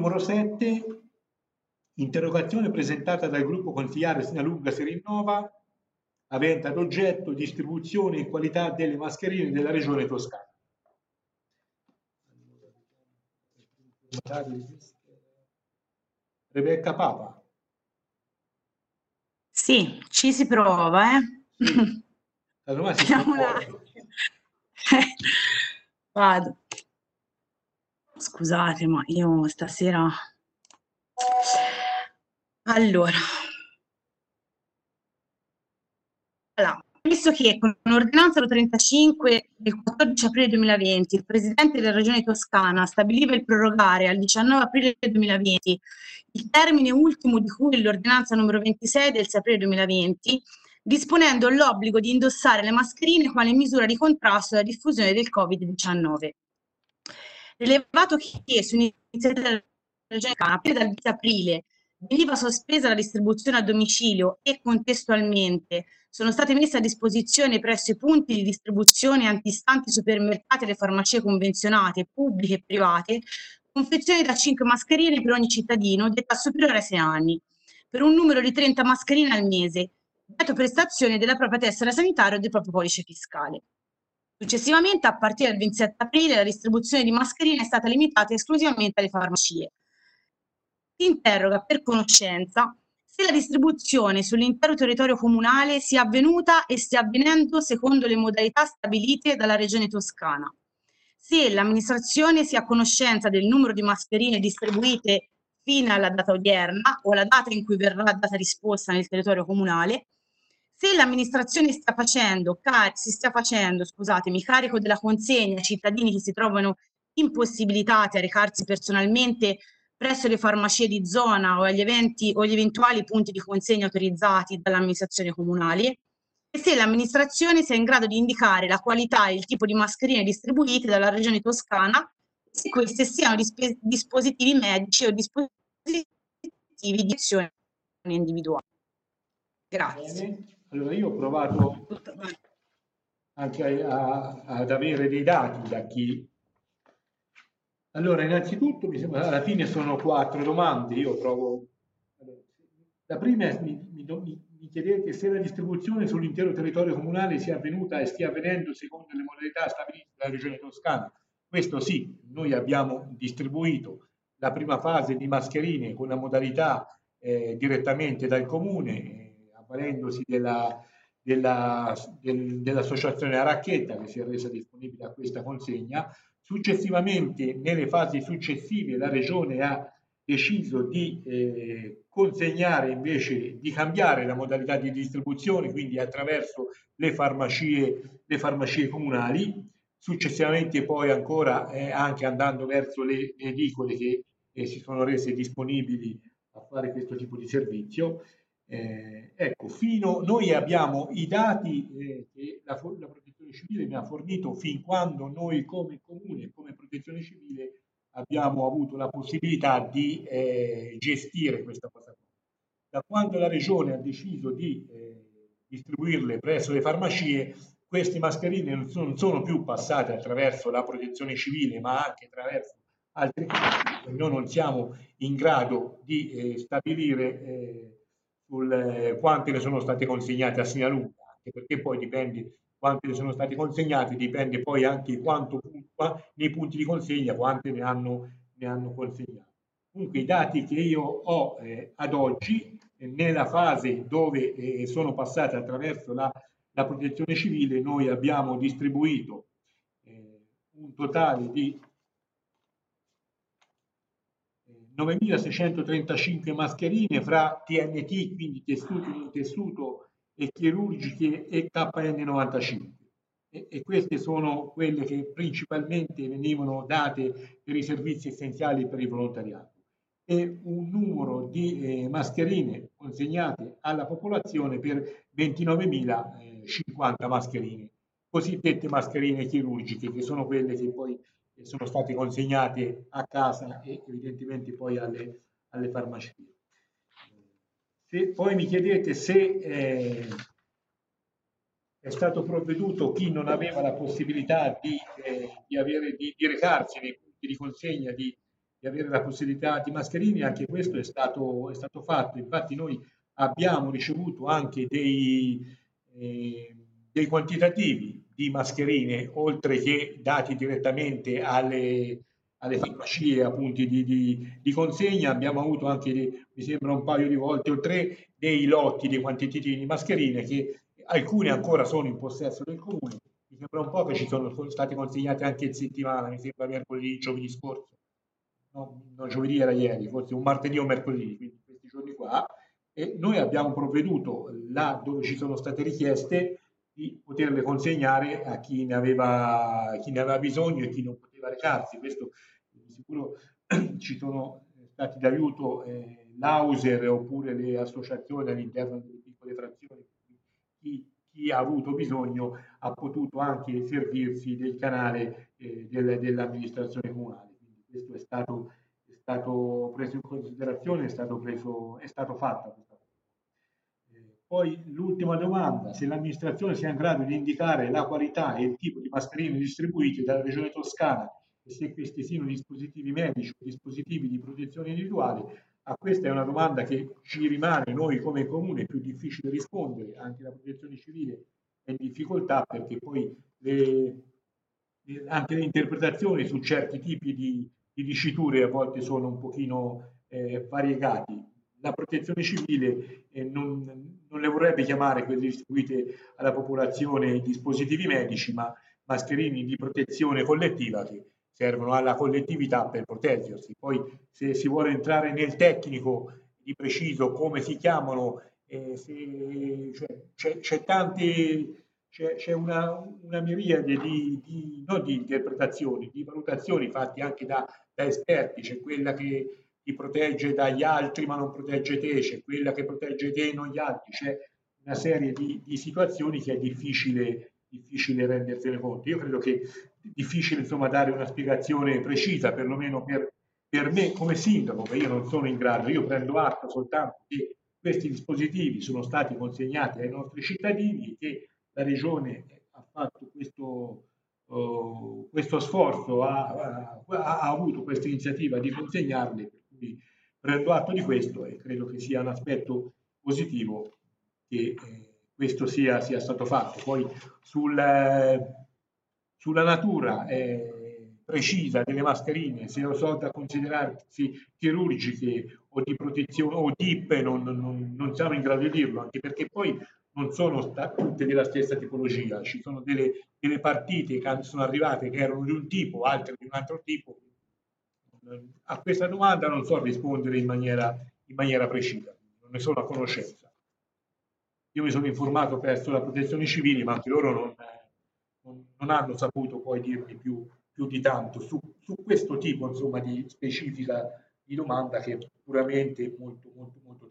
Numero 7, interrogazione presentata dal gruppo consigliare Sinalunga Serinnova, avente ad oggetto distribuzione e qualità delle mascherine della regione Toscana. Rebecca Papa. Sì, ci si prova, Sì. Allora si Vediamo un sconvolge. attimo. Vado. Scusate, ma io stasera... Allora, visto che con l'ordinanza 35 del 14 aprile 2020 il Presidente della Regione Toscana stabiliva il prorogare al 19 aprile 2020 il termine ultimo di cui l'ordinanza numero 26 del 6 aprile 2020, disponendo l'obbligo di indossare le mascherine quale misura di contrasto alla diffusione del Covid-19. Rilevato che su iniziativa della Regione Toscana, dal 10 aprile veniva sospesa la distribuzione a domicilio e contestualmente sono state messe a disposizione presso i punti di distribuzione antistanti supermercati e le farmacie convenzionate, pubbliche e private, confezioni da 5 mascherine per ogni cittadino di età superiore ai 6 anni, per un numero di 30 mascherine al mese, detto prestazione della propria tessera sanitaria o del proprio codice fiscale. Successivamente, a partire dal 27 aprile, la distribuzione di mascherine è stata limitata esclusivamente alle farmacie. Si interroga per conoscenza se la distribuzione sull'intero territorio comunale sia avvenuta e stia avvenendo secondo le modalità stabilite dalla Regione Toscana, se l'amministrazione sia a conoscenza del numero di mascherine distribuite fino alla data odierna o alla data in cui verrà data risposta nel territorio comunale, se l'amministrazione si stia facendo, scusatemi, carico della consegna ai cittadini che si trovano impossibilitati a recarsi personalmente presso le farmacie di zona o agli eventuali punti di consegna autorizzati dall'amministrazione comunale, e se l'amministrazione sia in grado di indicare la qualità e il tipo di mascherine distribuite dalla regione Toscana, se queste siano dispositivi medici o dispositivi di azione individuale. Grazie. Bene. Allora io ho provato anche ad avere dei dati da chi. Allora, innanzitutto mi sembra alla fine sono 4 domande. Io provo. Allora, la prima è mi chiedete se la distribuzione sull'intero territorio comunale sia avvenuta e stia avvenendo secondo le modalità stabilite dalla Regione Toscana. Questo sì, noi abbiamo distribuito la prima fase di mascherine con la modalità direttamente dal comune, avvalendosi dell'associazione Aracchetta che si è resa disponibile a questa consegna. Successivamente, nelle fasi successive, la Regione ha deciso di consegnare invece di cambiare la modalità di distribuzione, quindi attraverso le farmacie comunali. Successivamente poi ancora anche andando verso le edicole che si sono rese disponibili a fare questo tipo di servizio. Ecco, noi abbiamo i dati che la protezione civile mi ha fornito fin quando noi come comune, come protezione civile abbiamo avuto la possibilità di gestire questa cosa. Da quando la regione ha deciso di distribuirle presso le farmacie, queste mascherine non sono più passate attraverso la protezione civile, ma anche attraverso altri canali. Noi non siamo in grado di stabilire quante ne sono state consegnate a Sinalunga, anche perché poi dipende quante ne sono state consegnate, dipende poi anche quanto nei punti di consegna quante ne hanno consegnate. Comunque i dati che io ho ad oggi, nella fase dove sono passate attraverso la protezione civile, noi abbiamo distribuito un totale di 9.635 mascherine fra TNT, quindi tessuto e chirurgiche, e KN95. E queste sono quelle che principalmente venivano date per i servizi essenziali per il volontariato. E un numero di mascherine consegnate alla popolazione per 29.050 mascherine, cosiddette mascherine chirurgiche, che sono quelle che poi sono state consegnate a casa e evidentemente poi alle farmacie. Se poi mi chiedete se è stato provveduto chi non aveva la possibilità di recarsi nei punti di consegna di avere la possibilità di mascherine, anche questo è stato fatto. Infatti noi abbiamo ricevuto anche dei quantitativi di mascherine, oltre che dati direttamente alle farmacie appunto di consegna. Abbiamo avuto anche, mi sembra un paio di volte o tre, dei lotti, dei quantitativi di mascherine, che alcune ancora sono in possesso del comune. Mi sembra un po' che ci sono state consegnate anche in settimana, mi sembra mercoledì, giovedì scorso, no, giovedì era ieri, forse un martedì o mercoledì, quindi questi giorni qua, e noi abbiamo provveduto là dove ci sono state richieste di poterle consegnare a chi ne aveva bisogno e chi non poteva recarsi. Questo di sicuro ci sono stati d'aiuto l'Auser oppure le associazioni all'interno delle piccole frazioni. Chi ha avuto bisogno ha potuto anche servirsi del canale dell'amministrazione comunale. Quindi questo è stato preso in considerazione, è stato fatto. Poi l'ultima domanda: se l'amministrazione sia in grado di indicare la qualità e il tipo di mascherine distribuite dalla Regione Toscana e se questi siano dispositivi medici o dispositivi di protezione individuale. A questa è una domanda che ci rimane noi come comune più difficile rispondere, anche la protezione civile è in difficoltà perché poi anche le interpretazioni su certi tipi di diciture a volte sono un pochino variegati. La protezione civile non le vorrebbe chiamare quelle distribuite alla popolazione dispositivi medici, ma mascherine di protezione collettiva che servono alla collettività per proteggersi. Poi se si vuole entrare nel tecnico di preciso come si chiamano, c'è una miriade non di interpretazioni, di valutazioni fatte anche da esperti. C'è quella che ti protegge dagli altri ma non protegge te, c'è quella che protegge te e non gli altri, c'è una serie di situazioni che è difficile rendersene conto. Io credo che è difficile insomma dare una spiegazione precisa, perlomeno per me come sindaco, che io non sono in grado. Io prendo atto soltanto che questi dispositivi sono stati consegnati ai nostri cittadini e che la Regione ha fatto questo sforzo, ha avuto questa iniziativa di consegnarli, per cui prendo atto di questo e credo che sia un aspetto positivo che questo sia stato fatto. Poi sulla natura precisa delle mascherine, se so da considerarsi chirurgiche o di protezione o DIP, non siamo in grado di dirlo, anche perché poi non sono tutte della stessa tipologia, ci sono delle partite che sono arrivate che erano di un tipo, altre di un altro tipo. A questa domanda non so rispondere in maniera precisa, non ne sono a conoscenza. Io mi sono informato presso la protezione civile, ma anche loro non hanno saputo poi dirmi più di tanto su questo tipo insomma di specifica di domanda che è puramente molto tecnica.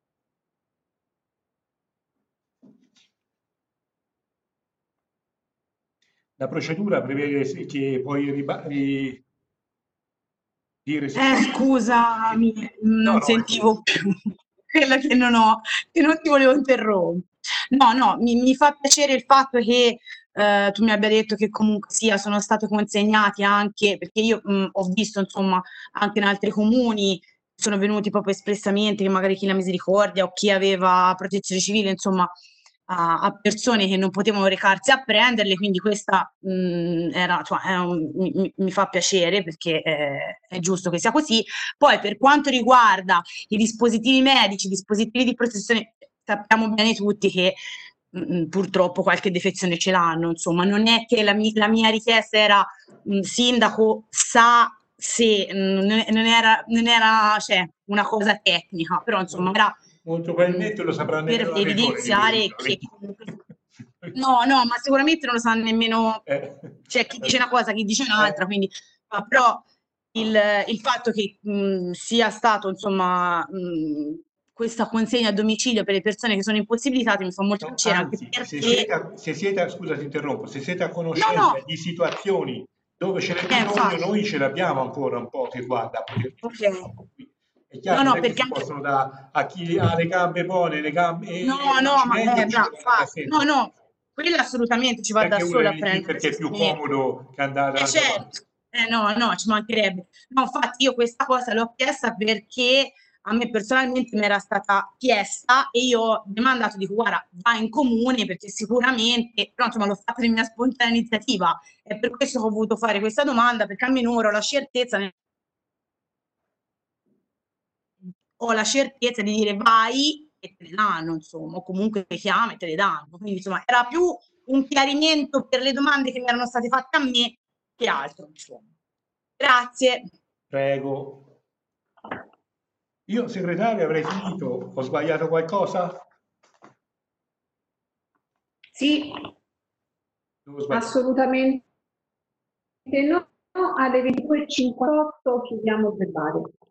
La procedura prevede che puoi dire... Scusami, non sentivo più quella che non ti volevo interrompere. No, mi fa piacere il fatto che tu mi abbia detto che comunque sia sono stati consegnati anche, perché io ho visto insomma anche in altri comuni sono venuti proprio espressamente che magari chi la misericordia o chi aveva protezione civile insomma a persone che non potevano recarsi a prenderle, quindi questa mi fa piacere perché è giusto che sia così. Poi per quanto riguarda i dispositivi medici, i dispositivi di protezione, sappiamo bene tutti che purtroppo qualche defezione ce l'hanno, insomma, non è che la mia richiesta era sindaco sa se non era cioè, una cosa tecnica, però insomma era molto probabilmente lo sapranno per evidenziare che no, ma sicuramente non lo sa nemmeno c'è chi dice una cosa, chi dice un'altra, quindi però il fatto che sia stato insomma questa consegna a domicilio per le persone che sono impossibilitate mi fa molto piacere, anche perché se siete, scusa ti interrompo, se siete a conoscenza di situazioni dove ce n'è bisogno, noi ce l'abbiamo ancora un po' che guarda. È chiaro che perché si possono dare a chi ha le gambe buone, le gambe no, quella assolutamente ci va da solo a prendere perché è più comodo che andare No, ci mancherebbe. No, infatti io questa cosa l'ho chiesta perché a me personalmente mi era stata chiesta e io ho demandato, dico, guarda, va in comune perché sicuramente, però insomma l'ho fatta di mia spontanea iniziativa. È per questo che ho voluto fare questa domanda, perché almeno ora ho la certezza, di dire vai e te le danno, insomma, o comunque le chiami e te le danno. Quindi insomma era più un chiarimento per le domande che mi erano state fatte a me che altro, insomma. Grazie. Prego. Io, segretario, avrei finito. Ho sbagliato qualcosa? Sì, Devo sbagliare. assolutamente no. Alle 22:58 chiudiamo il verbale.